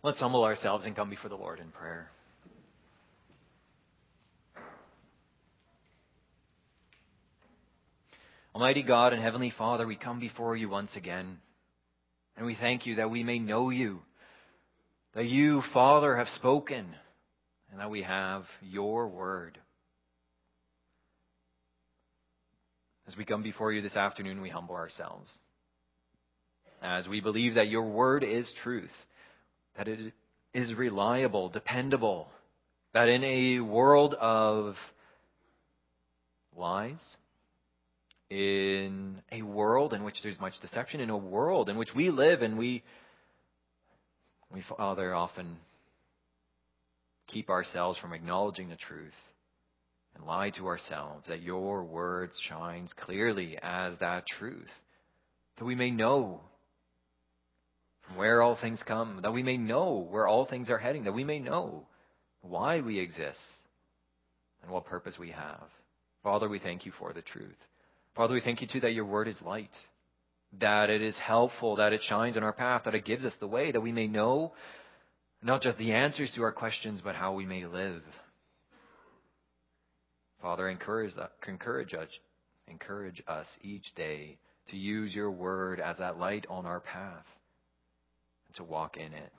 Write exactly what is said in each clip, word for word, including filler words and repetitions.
Let's humble ourselves and come before the Lord in prayer. Almighty God and Heavenly Father, we come before you once again, and we thank you that we may know you, that you, Father, have spoken, and that we have your word. As we come before you this afternoon, we humble ourselves, as we believe that your word is truth, that it is reliable, dependable, that in a world of lies, in a world in which there's much deception, in a world in which we live and we, we Father, often keep ourselves from acknowledging the truth and lie to ourselves, that your word shines clearly as that truth, that we may know from where all things come, that we may know where all things are heading, that we may know why we exist and what purpose we have. Father, we thank you for the truth. Father, we thank you too that your word is light, that it is helpful, that it shines on our path, that it gives us the way, that we may know not just the answers to our questions, but how we may live. Father, encourage, encourage us, encourage us each day to use your word as that light on our path, to walk in it.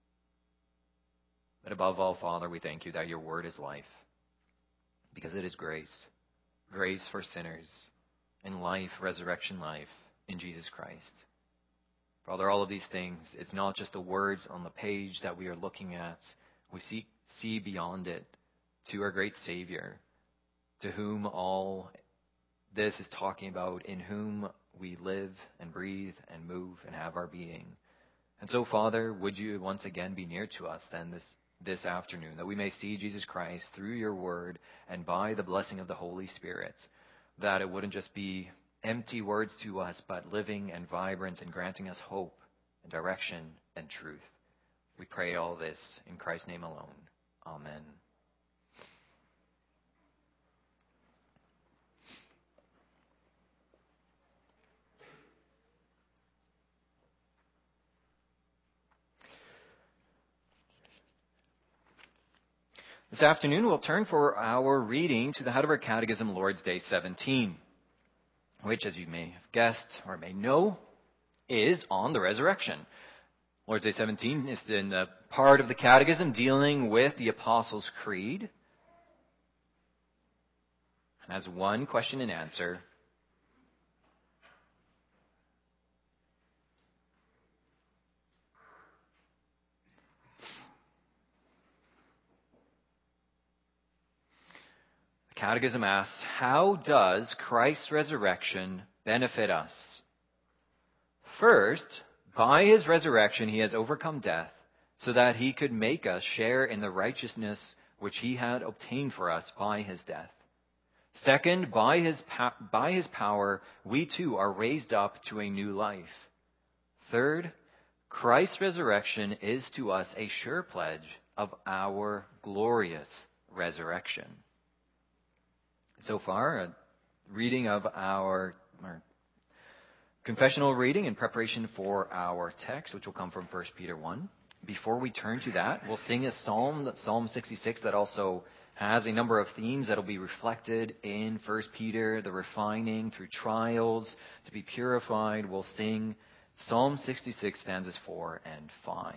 But above all, Father, we thank you that your word is life, because it is grace, grace for sinners, and life, resurrection life in Jesus Christ. Father, all of these things, it's not just the words on the page that we are looking at. We see, see beyond it to our great Savior, to whom all this is talking about, in whom we live and breathe and move and have our being. And so, Father, would you once again be near to us then this, this afternoon, that we may see Jesus Christ through your word and by the blessing of the Holy Spirit, that it wouldn't just be empty words to us, but living and vibrant and granting us hope and direction and truth. We pray all this in Christ's name alone. Amen. This afternoon, we'll turn for our reading to the Heidelberg Catechism, Lord's Day seventeen, which, as you may have guessed or may know, is on the resurrection. Lord's Day seventeen is in the part of the Catechism dealing with the Apostles' Creed, and has one question and answer. Catechism asks, how does Christ's resurrection benefit us? First, by his resurrection he has overcome death, so that he could make us share in the righteousness which he had obtained for us by his death. Second, by his, pa- by his power we too are raised up to a new life. Third, Christ's resurrection is to us a sure pledge of our glorious resurrection. So far, a reading of our, our confessional reading in preparation for our text, which will come from First Peter one. Before we turn to that, we'll sing a psalm, Psalm sixty-six, that also has a number of themes that will be reflected in First Peter, the refining through trials to be purified. We'll sing Psalm sixty-six, stanzas four and five.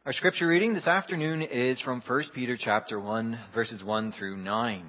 Our scripture reading this afternoon is from First Peter chapter one, verses one through nine.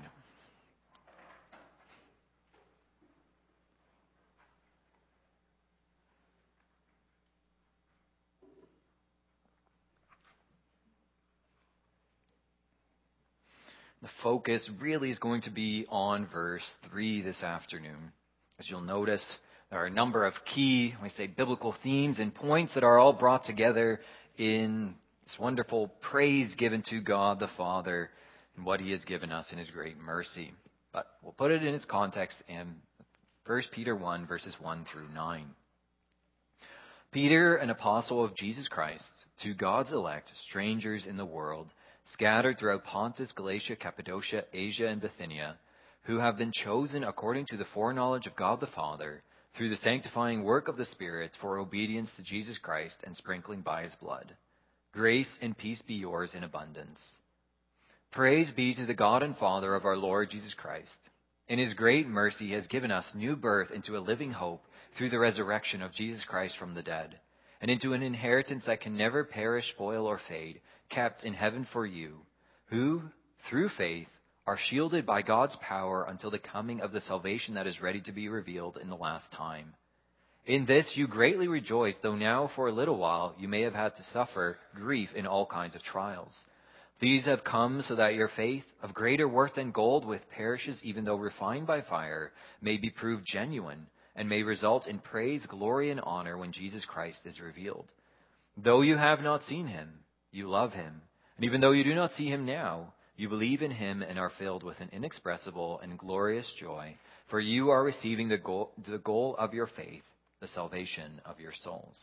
The focus really is going to be on verse three this afternoon. As you'll notice, there are a number of key, when I say biblical themes and points that are all brought together in this wonderful praise given to God the Father and what He has given us in His great mercy. But we'll put it in its context in First Peter one, verses one through nine. Peter, an apostle of Jesus Christ, to God's elect, strangers in the world, scattered throughout Pontus, Galatia, Cappadocia, Asia, and Bithynia, who have been chosen according to the foreknowledge of God the Father, through the sanctifying work of the Spirit, for obedience to Jesus Christ and sprinkling by His blood. Grace and peace be yours in abundance. Praise be to the God and Father of our Lord Jesus Christ. In His great mercy He has given us new birth into a living hope through the resurrection of Jesus Christ from the dead, and into an inheritance that can never perish, spoil, or fade, kept in heaven for you, who, through faith, are shielded by God's power until the coming of the salvation that is ready to be revealed in the last time. In this you greatly rejoice, though now for a little while you may have had to suffer grief in all kinds of trials. These have come so that your faith, of greater worth than gold which perishes even though refined by fire, may be proved genuine, and may result in praise, glory, and honor when Jesus Christ is revealed. Though you have not seen Him, you love Him, and even though you do not see Him now, you believe in Him and are filled with an inexpressible and glorious joy, for you are receiving the goal, the goal of your faith, the salvation of your souls.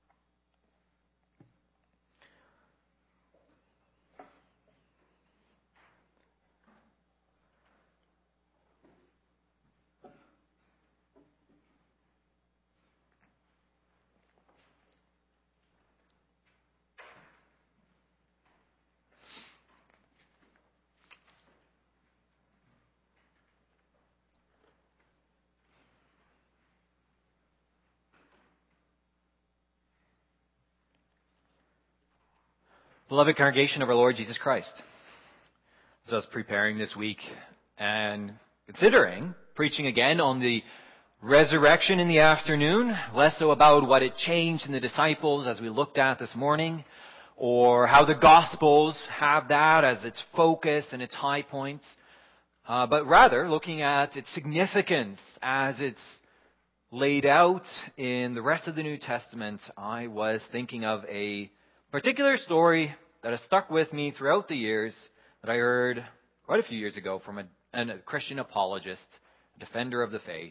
Beloved congregation of our Lord Jesus Christ, as I was preparing this week and considering preaching again on the resurrection in the afternoon, less so about what it changed in the disciples as we looked at this morning, or how the Gospels have that as its focus and its high points, uh, but rather looking at its significance as it's laid out in the rest of the New Testament. I was thinking of a particular story that has stuck with me throughout the years that I heard quite a few years ago from a, a Christian apologist, a defender of the faith.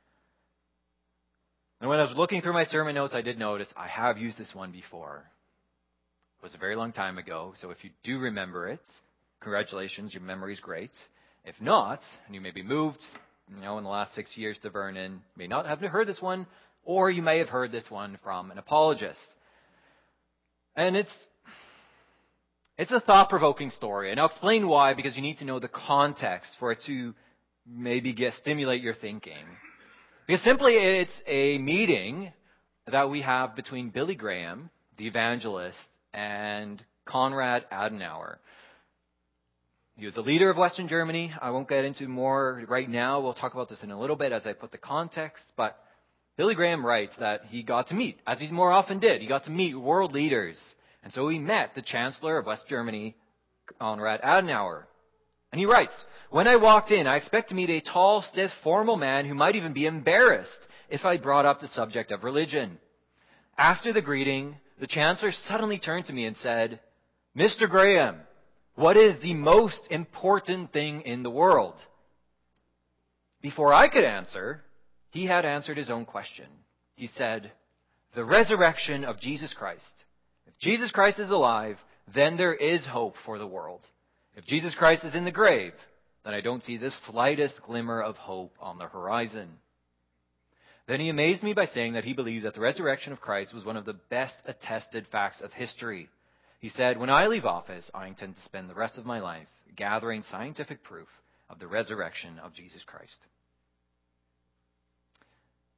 And when I was looking through my sermon notes, I did notice I have used this one before. It was a very long time ago, so if you do remember it, congratulations, your memory's great. If not, and you may be moved, you know, in the last six years to Vernon, may not have heard this one, or you may have heard this one from an apologist. And it's it's a thought-provoking story, and I'll explain why, because you need to know the context for it to maybe get stimulate your thinking. Because simply it's a meeting that we have between Billy Graham, the evangelist, and Konrad Adenauer. He was a leader of Western Germany. I won't get into more right now. We'll talk about this in a little bit as I put the context, but Billy Graham writes that he got to meet, as he more often did, he got to meet world leaders. And so he met the Chancellor of West Germany, Konrad Adenauer. And he writes, "When I walked in, I expect to meet a tall, stiff, formal man who might even be embarrassed if I brought up the subject of religion. After the greeting, the Chancellor suddenly turned to me and said, 'Mister Graham, what is the most important thing in the world?' Before I could answer, he had answered his own question. He said, 'The resurrection of Jesus Christ. If Jesus Christ is alive, then there is hope for the world. If Jesus Christ is in the grave, then I don't see the slightest glimmer of hope on the horizon.' Then he amazed me by saying that he believes that the resurrection of Christ was one of the best attested facts of history. He said, 'When I leave office, I intend to spend the rest of my life gathering scientific proof of the resurrection of Jesus Christ.'"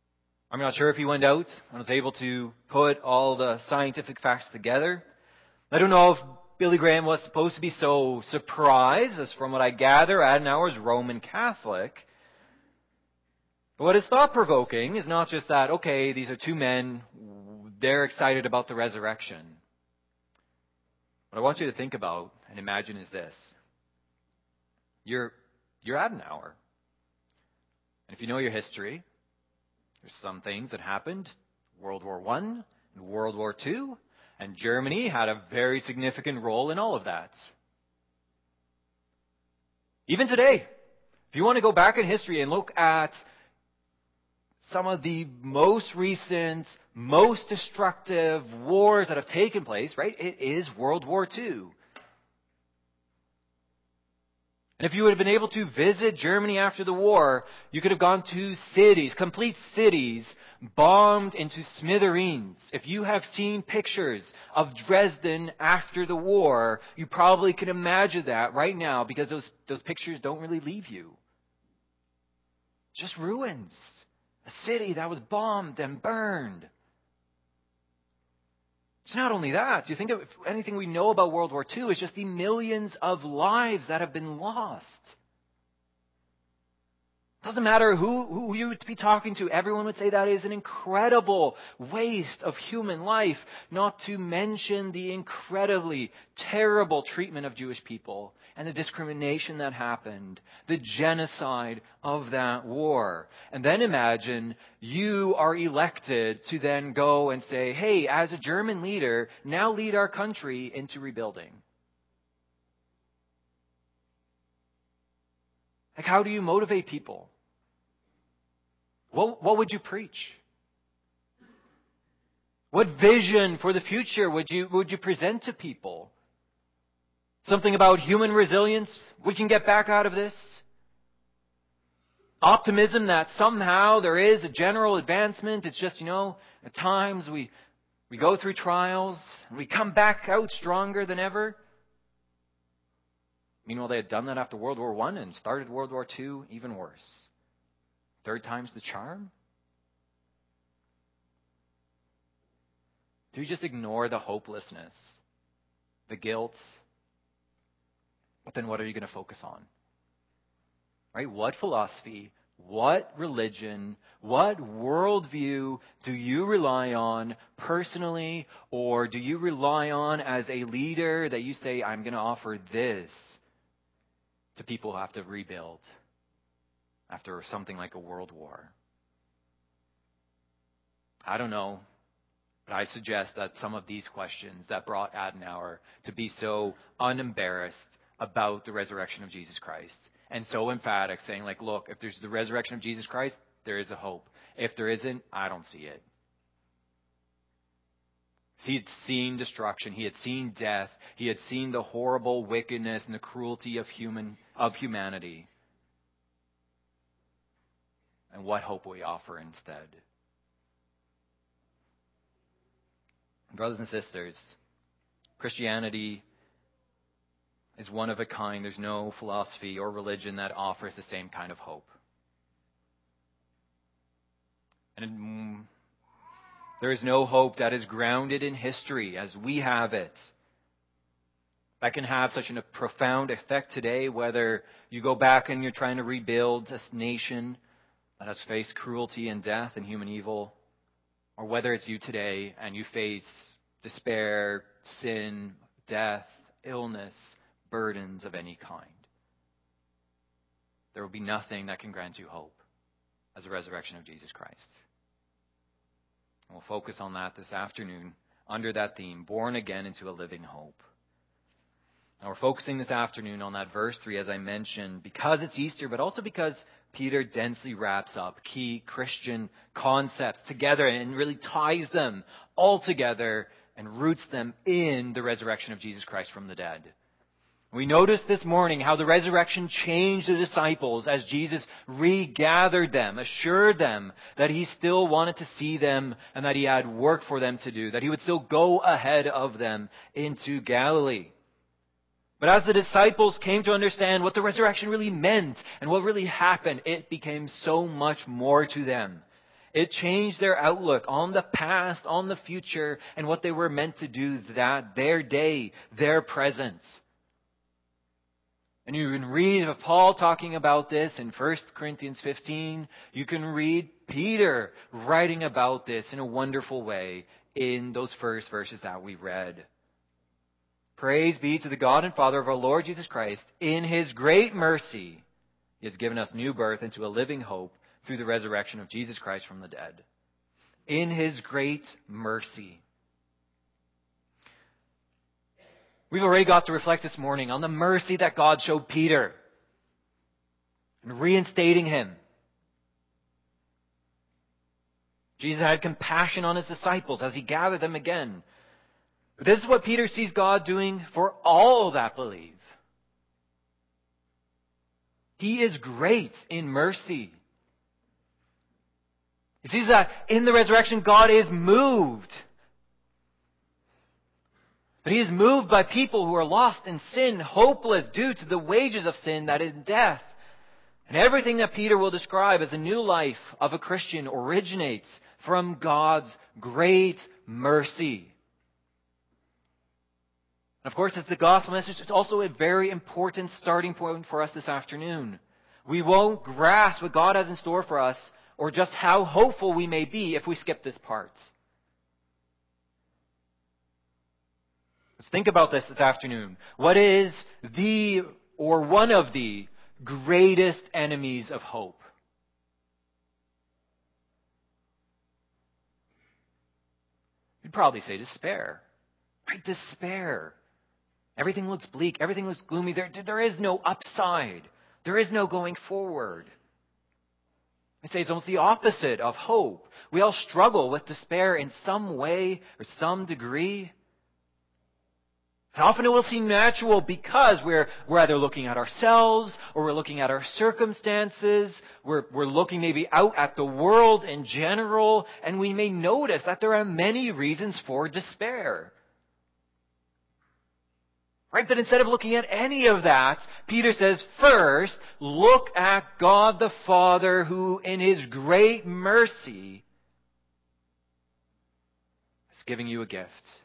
I'm not sure if he went out and was able to put all the scientific facts together, I don't know if Billy Graham was supposed to be so surprised, as from what I gather, Adenauer is Roman Catholic. But what is thought-provoking is not just that, okay, these are two men, they're excited about the resurrection. What I want you to think about and imagine is this. You're, you're Adenauer. And if you know your history, there's some things that happened. World War One and World War Two. And Germany had a very significant role in all of that. Even today, if you want to go back in history and look at some of the most recent, most destructive wars that have taken place, right? It is World War Two. And if you would have been able to visit Germany after the war, you could have gone to cities, complete cities, bombed into smithereens. If you have seen pictures of Dresden after the war, you probably can imagine that right now, because those, those pictures don't really leave you. Just ruins. A city that was bombed and burned. It's not only that. You think of anything we know about World War Two is just the millions of lives that have been lost. Doesn't matter who, who you would be talking to. Everyone would say that is an incredible waste of human life, not to mention the incredibly terrible treatment of Jewish people and the discrimination that happened, the genocide of that war. And then imagine you are elected to then go and say, hey, as a German leader, now lead our country into rebuilding. Like, how do you motivate people? What, what would you preach? What vision for the future would you, would you present to people? Something about human resilience? We can get back out of this? Optimism that somehow there is a general advancement. It's just, you know, at times we, we go through trials and we come back out stronger than ever. Meanwhile, they had done that after World War One and started World War Two even worse. Third time's the charm? Do you just ignore the hopelessness, the guilt? But then what are you going to focus on? Right? What philosophy, what religion, what worldview do you rely on personally, or do you rely on as a leader that you say, I'm going to offer this to people who have to rebuild after something like a world war? I don't know, but I suggest that some of these questions that brought Adenauer to be so unembarrassed about the resurrection of Jesus Christ and so emphatic, saying like, look, if there's the resurrection of Jesus Christ, there is a hope. If there isn't, I don't see it. He had seen destruction. He had seen death. He had seen the horrible wickedness and the cruelty of human of humanity. And what hope will we offer instead? Brothers and sisters, Christianity is one of a kind. There's no philosophy or religion that offers the same kind of hope. And mm, there is no hope that is grounded in history as we have it. That can have such a profound effect today, whether you go back and you're trying to rebuild a nation that has faced cruelty and death and human evil, or whether it's you today and you face despair, sin, death, illness, burdens of any kind. There will be nothing that can grant you hope as the resurrection of Jesus Christ. And we'll focus on that this afternoon under that theme, born again into a living hope. Now we're focusing this afternoon on that verse three, as I mentioned, because it's Easter, but also because Peter densely wraps up key Christian concepts together and really ties them all together and roots them in the resurrection of Jesus Christ from the dead. We noticed this morning how the resurrection changed the disciples as Jesus regathered them, assured them that he still wanted to see them and that he had work for them to do, that he would still go ahead of them into Galilee. But as the disciples came to understand what the resurrection really meant and what really happened, it became so much more to them. It changed their outlook on the past, on the future, and what they were meant to do that their day, their presence. And you can read of Paul talking about this in First Corinthians fifteen. You can read Peter writing about this in a wonderful way in those first verses that we read. Praise be to the God and Father of our Lord Jesus Christ. In His great mercy, He has given us new birth into a living hope through the resurrection of Jesus Christ from the dead. In His great mercy. We've already got to reflect this morning on the mercy that God showed Peter in reinstating him. Jesus had compassion on His disciples as He gathered them again. But this is what Peter sees God doing for all that believe. He is great in mercy. He sees that in the resurrection, God is moved. But He is moved by people who are lost in sin, hopeless due to the wages of sin, that is death. And everything that Peter will describe as a new life of a Christian originates from God's great mercy. And of course, it's the gospel message. It's also a very important starting point for us this afternoon. We won't grasp what God has in store for us or just how hopeful we may be if we skip this part. Let's think about this this afternoon. What is the, or one of the, greatest enemies of hope? You'd probably say despair. Right? Despair. Everything looks bleak. Everything looks gloomy. There, there is no upside. There is no going forward. I say it's almost the opposite of hope. We all struggle with despair in some way or some degree. And often it will seem natural because we're, we're either looking at ourselves or we're looking at our circumstances. We're, we're looking maybe out at the world in general, and we may notice that there are many reasons for despair. Right? But instead of looking at any of that, Peter says, first, look at God the Father, who in His great mercy is giving you a gift.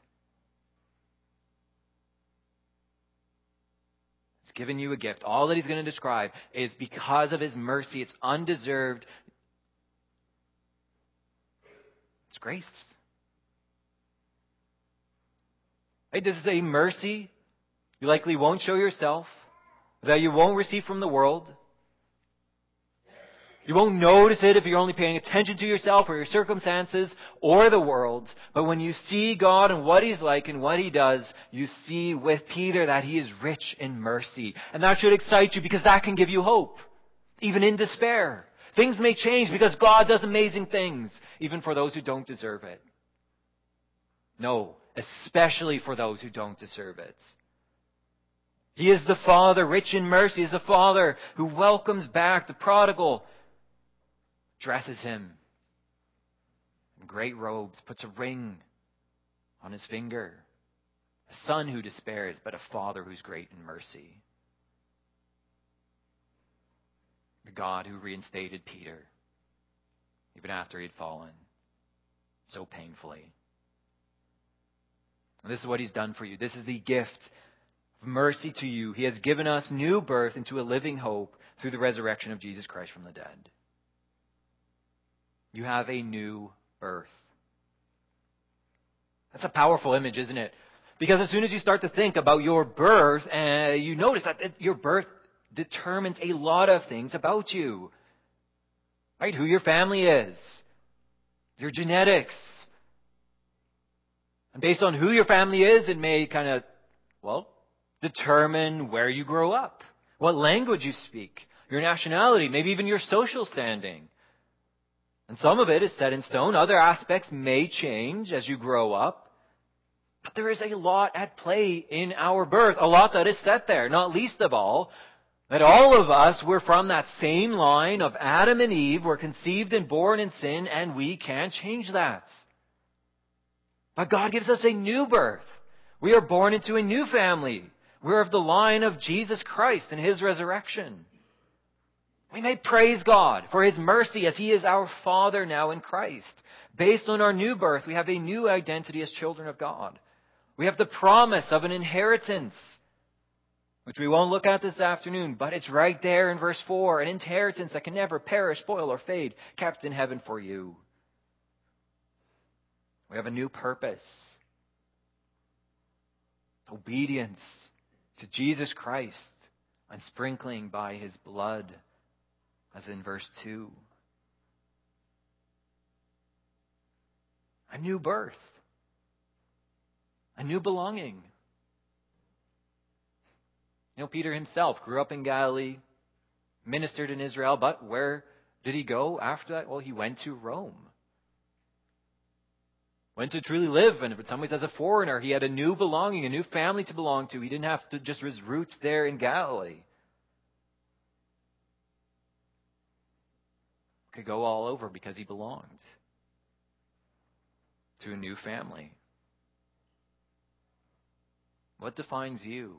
He's given you a gift. All that He's going to describe is because of His mercy. It's undeserved. It's grace. Right? This is a mercy you likely won't show yourself, that you won't receive from the world. You won't notice it if you're only paying attention to yourself or your circumstances or the world. But when you see God and what He's like and what He does, you see with Peter that He is rich in mercy. And that should excite you because that can give you hope, even in despair. Things may change because God does amazing things, even for those who don't deserve it. No, especially for those who don't deserve it. He is the Father, rich in mercy. He is the Father who welcomes back the prodigal, dresses him in great robes, puts a ring on his finger. A son who despairs, but a Father who's great in mercy. The God who reinstated Peter, even after he had fallen so painfully. And this is what He's done for you. This is the gift of mercy to you. He has given us new birth into a living hope through the resurrection of Jesus Christ from the dead. You have a new birth. That's a powerful image, isn't it? Because as soon as you start to think about your birth, uh, you notice that your birth determines a lot of things about you. Right? Who your family is. Your genetics. And based on who your family is, it may kind of, well, determine where you grow up, what language you speak, your nationality, maybe even your social standing. And some of it is set in stone. Other aspects may change as you grow up. But there is a lot at play in our birth, a lot that is set there, not least of all, that all of us were from that same line of Adam and Eve, were conceived and born in sin, and we can't change that. But God gives us a new birth. We are born into a new family. We're of the line of Jesus Christ and His resurrection. We may praise God for His mercy as He is our Father now in Christ. Based on our new birth, we have a new identity as children of God. We have the promise of an inheritance, which we won't look at this afternoon, but it's right there in verse four. An inheritance that can never perish, spoil, or fade, kept in heaven for you. We have a new purpose. Obedience to Jesus Christ and sprinkling by His blood, as in verse two. A new birth. A new belonging. You know, Peter himself grew up in Galilee, ministered in Israel, but where did he go after that? Well, he went to Rome. Went to truly live, and in some ways as a foreigner, he had a new belonging, a new family to belong to. He didn't have to just his roots there in Galilee. Could go all over because he belonged to a new family. What defines you?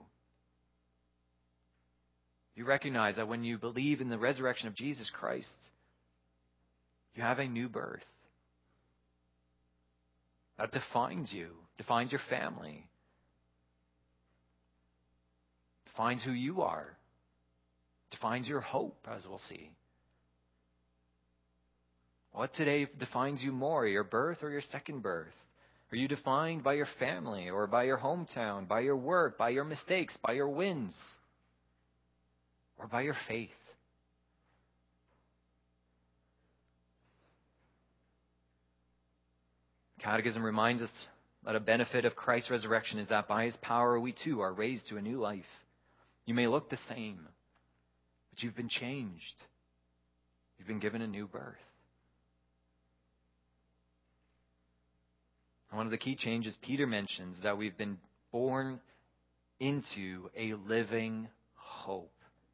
You recognize that when you believe in the resurrection of Jesus Christ, you have a new birth. That defines you, defines your family, defines who you are, defines your hope, as we'll see. What today defines you more, your birth or your second birth? Are you defined by your family or by your hometown, by your work, by your mistakes, by your wins, or by your faith? Catechism reminds us that a benefit of Christ's resurrection is that by His power we too are raised to a new life. You may look the same, but you've been changed. You've been given a new birth. And one of the key changes Peter mentions that we've been born into a living hope.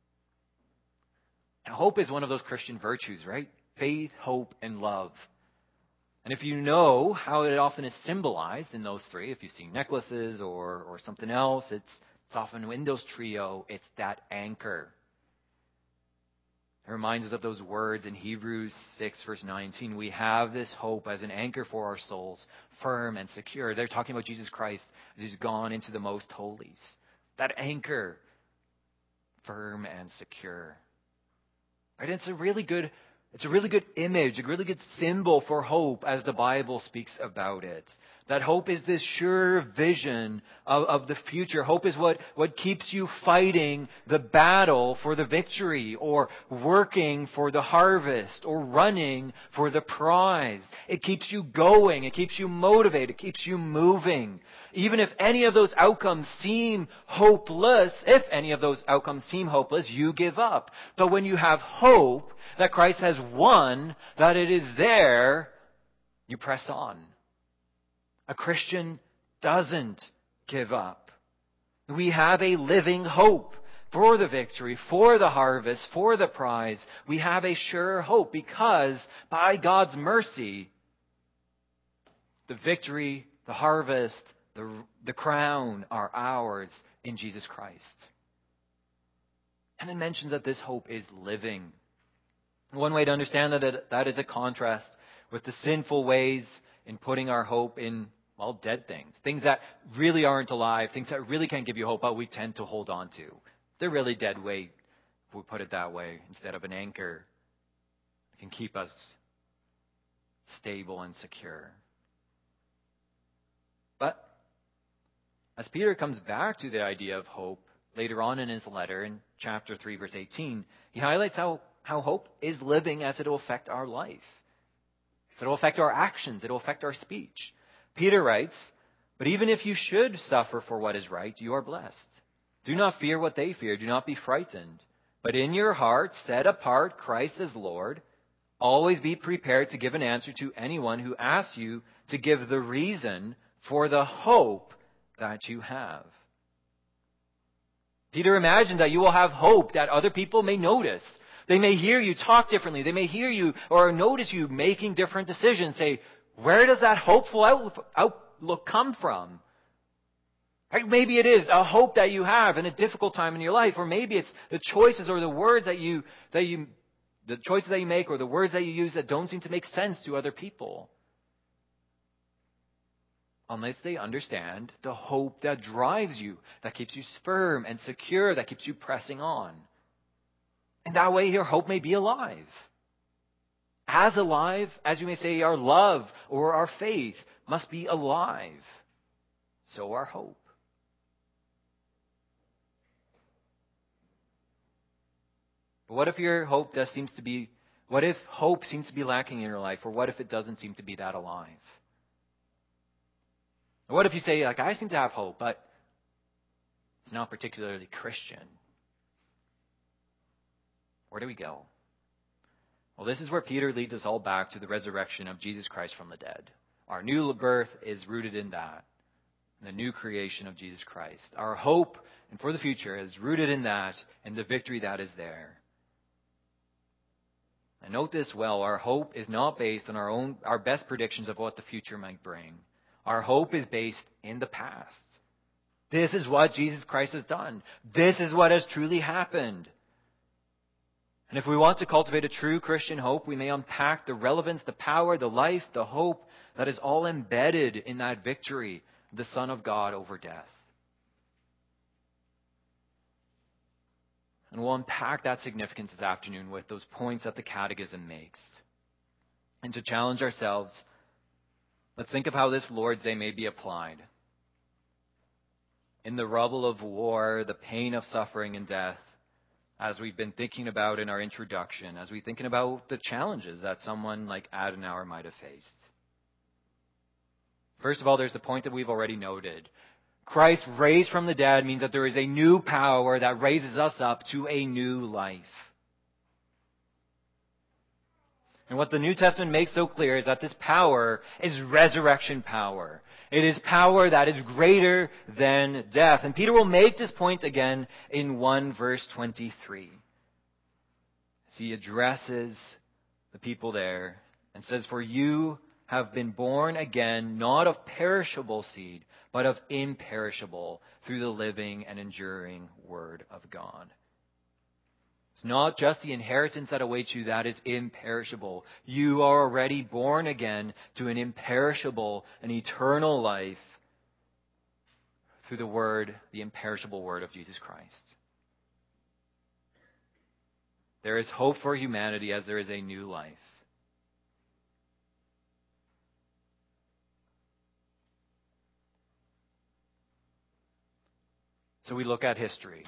Now, hope is one of those Christian virtues, right? Faith, hope, and love. And if you know how it often is symbolized in those three, if you see necklaces or, or something else, it's, it's often in those trio, it's that anchor. It reminds us of those words in Hebrews six, verse nineteen. We have this hope as an anchor for our souls, firm and secure. They're talking about Jesus Christ as He's gone into the most holies. That anchor, firm and secure. Right? It's a really good It's a really good image, a really good symbol for hope as the Bible speaks about it. That hope is this sure vision of, of the future. Hope is what, what keeps you fighting the battle for the victory, or working for the harvest, or running for the prize. It keeps you going. It keeps you motivated. It keeps you moving. Even if any of those outcomes seem hopeless, if any of those outcomes seem hopeless, you give up. But when you have hope that Christ has won, that it is there, you press on. A Christian doesn't give up. We have a living hope for the victory, for the harvest, for the prize. We have a sure hope because by God's mercy, the victory, the harvest, the, the crown are ours in Jesus Christ. And it mentions that this hope is living. One way to understand that, that is a contrast with the sinful ways in putting our hope in, well, dead things. Things that really aren't alive, things that really can't give you hope, but we tend to hold on to. They're really dead weight, if we put it that way, instead of an anchor. It can keep us stable and secure. But as Peter comes back to the idea of hope later on in his letter in chapter three, verse eighteen, he highlights how, how hope is living as it will affect our life. It will affect our actions. It will affect our speech. Peter writes, "But even if you should suffer for what is right, you are blessed. Do not fear what they fear. Do not be frightened. But in your hearts set apart Christ as Lord. Always be prepared to give an answer to anyone who asks you to give the reason for the hope that you have." Peter imagined that you will have hope that other people may notice. They may hear you talk differently. They may hear you or notice you making different decisions. Say, where does that hopeful outlook come from? Right? Maybe it is a hope that you have in a difficult time in your life. Or maybe it's the choices or the words that you, that you the choices that you make or the words that you use that don't seem to make sense to other people. Unless they understand the hope that drives you, that keeps you firm and secure, that keeps you pressing on. And that way your hope may be alive. As alive as you may say our love or our faith must be alive. So our hope. But what if your hope does seems to be, what if hope seems to be lacking in your life? Or what if it doesn't seem to be that alive? Or what if you say, like, I seem to have hope, but it's not particularly Christian? Where do we go? Well, this is where Peter leads us all back to the resurrection of Jesus Christ from the dead. Our new birth is rooted in that, in the new creation of Jesus Christ. Our hope and for the future is rooted in that and the victory that is there. And note this well, our hope is not based on our own, our best predictions of what the future might bring. Our hope is based in the past. This is what Jesus Christ has done. This is what has truly happened. And if we want to cultivate a true Christian hope, we may unpack the relevance, the power, the life, the hope that is all embedded in that victory of the Son of God over death. And we'll unpack that significance this afternoon with those points that the Catechism makes. And to challenge ourselves, let's think of how this Lord's Day may be applied. In the rubble of war, the pain of suffering and death, as we've been thinking about in our introduction, as we're thinking about the challenges that someone like Adenauer might have faced. First of all, there's the point that we've already noted. Christ raised from the dead means that there is a new power that raises us up to a new life. And what the New Testament makes so clear is that this power is resurrection power. It is power that is greater than death. And Peter will make this point again in one verse twenty-three. As he addresses the people there and says, "For you have been born again, not of perishable seed, but of imperishable, through the living and enduring Word of God." It's not just the inheritance that awaits you that is imperishable. You are already born again to an imperishable and eternal life through the Word, the imperishable Word of Jesus Christ. There is hope for humanity as there is a new life. So we look at history.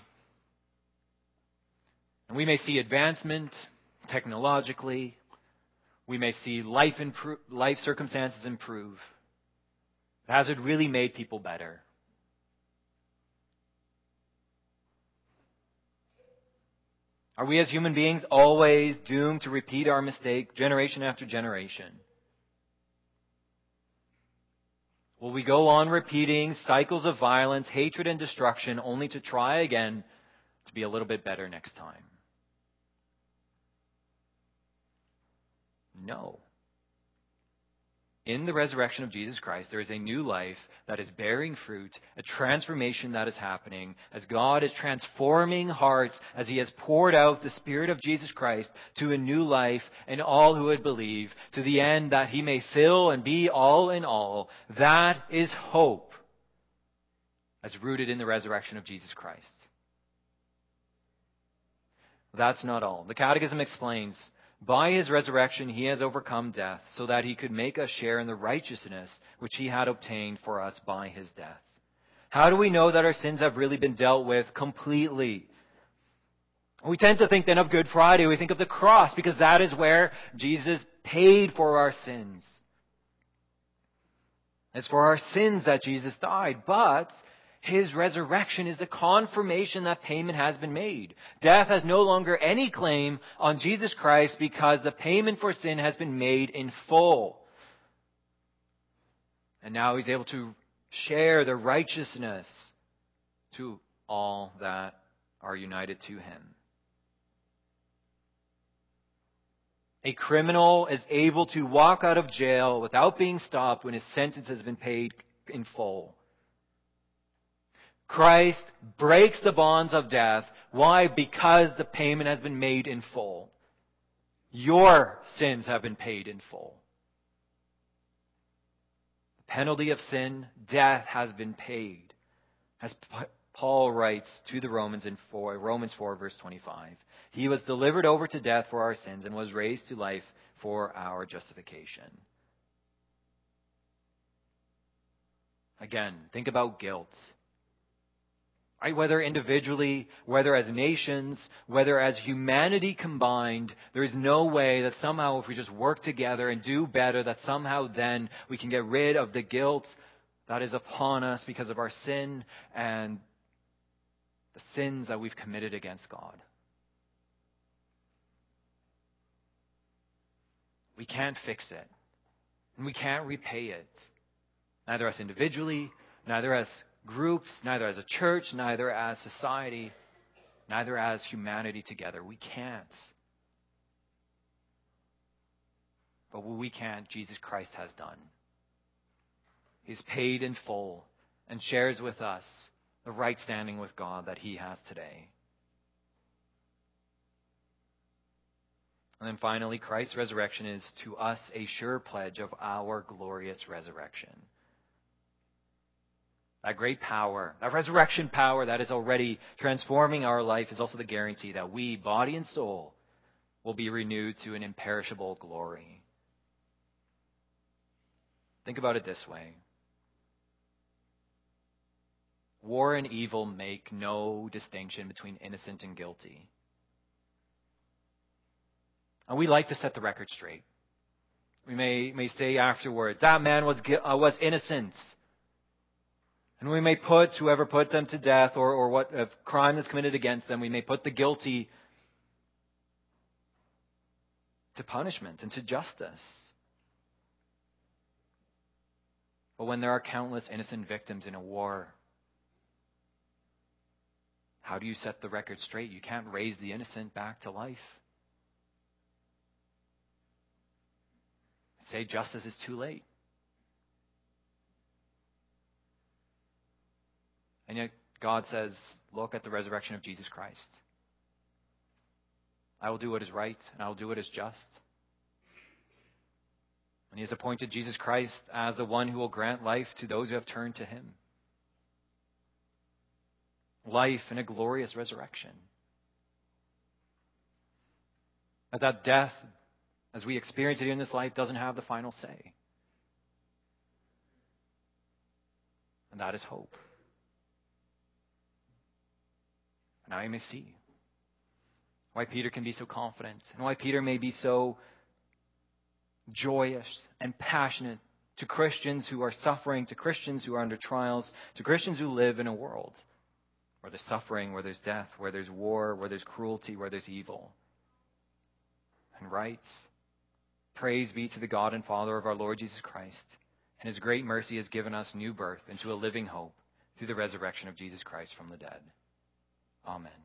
And we may see advancement technologically. We may see life improve, life circumstances improve. Has it really made people better? Are we as human beings always doomed to repeat our mistake generation after generation? Will we go on repeating cycles of violence, hatred, and destruction only to try again to be a little bit better next time? No. In the resurrection of Jesus Christ, there is a new life that is bearing fruit, a transformation that is happening as God is transforming hearts as He has poured out the Spirit of Jesus Christ to a new life in all who would believe, to the end that He may fill and be all in all. That is hope as rooted in the resurrection of Jesus Christ. That's not all. The Catechism explains, by His resurrection, He has overcome death so that He could make us share in the righteousness which He had obtained for us by His death. How do we know that our sins have really been dealt with completely? We tend to think then of Good Friday. We think of the cross because that is where Jesus paid for our sins. It's for our sins that Jesus died. But His resurrection is the confirmation that payment has been made. Death has no longer any claim on Jesus Christ because the payment for sin has been made in full. And now He's able to share the righteousness to all that are united to Him. A criminal is able to walk out of jail without being stopped when his sentence has been paid in full. Christ breaks the bonds of death. Why? Because the payment has been made in full. Your sins have been paid in full. The penalty of sin, death, has been paid. As Paul writes to the Romans in four, Romans four, verse twenty-five, he was delivered over to death for our sins and was raised to life for our justification. Again, think about guilt. Right? Whether individually, whether as nations, whether as humanity combined, there is no way that somehow if we just work together and do better, that somehow then we can get rid of the guilt that is upon us because of our sin and the sins that we've committed against God. We can't fix it. And we can't repay it. Neither us individually, neither as groups, neither as a church, neither as society, neither as humanity together. We can't. But what we can, Jesus Christ has done. He's paid in full and shares with us the right standing with God that he has today. And then finally, Christ's resurrection is to us a sure pledge of our glorious resurrection. That great power, that resurrection power that is already transforming our life is also the guarantee that we, body and soul, will be renewed to an imperishable glory. Think about it this way. War and evil make no distinction between innocent and guilty. And we like to set the record straight. We may, may say afterward, that man was, uh, was innocent. And we may put whoever put them to death or, or what if crime is committed against them, we may put the guilty to punishment and to justice. But when there are countless innocent victims in a war, how do you set the record straight? You can't raise the innocent back to life. Say justice is too late. And yet God says, look at the resurrection of Jesus Christ. I will do what is right, and I will do what is just. And he has appointed Jesus Christ as the one who will grant life to those who have turned to him. Life in a glorious resurrection. That that death, as we experience it in this life, doesn't have the final say. And that is hope. And now you may see why Peter can be so confident and why Peter may be so joyous and passionate to Christians who are suffering, to Christians who are under trials, to Christians who live in a world where there's suffering, where there's death, where there's war, where there's cruelty, where there's evil. And writes, praise be to the God and Father of our Lord Jesus Christ. And his great mercy has given us new birth into a living hope through the resurrection of Jesus Christ from the dead. Amen.